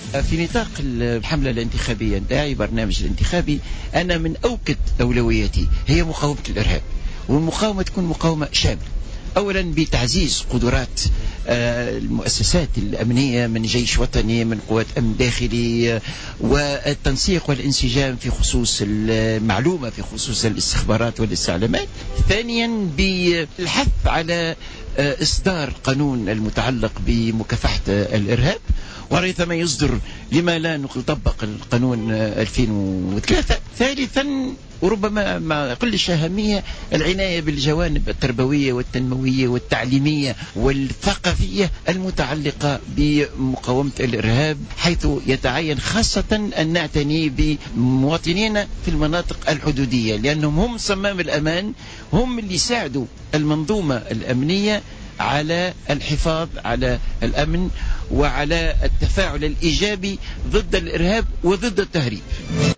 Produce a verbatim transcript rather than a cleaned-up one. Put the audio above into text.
في نطاق الحملة الانتخابية نتاعي، برنامج الانتخابي، أنا من أوكد أولوياتي هي مقاومة الإرهاب، والمقاومة تكون مقاومة شاملة. أولا بتعزيز قدرات المؤسسات الأمنية من جيش وطني، من قوات أمن داخلي، والتنسيق والانسجام في خصوص المعلومة، في خصوص الاستخبارات والاستعلامات. ثانيا بالحث على إصدار قانون المتعلق بمكافحة الإرهاب، وريثما يصدر لما لا نطبق القانون ألفين وثلاثة. ثالثا وربما ما أقلش أهمية العناية بالجوانب التربوية والتنموية والتعليمية والثقافية المتعلقة بمقاومة الإرهاب، حيث يتعين خاصة أن نعتني بمواطنينا في المناطق الحدودية، لأنهم هم صمام الأمان، هم اللي يساعدوا المنظومة الأمنية على الحفاظ على الأمن وعلى التفاعل الإيجابي ضد الإرهاب وضد التهريب.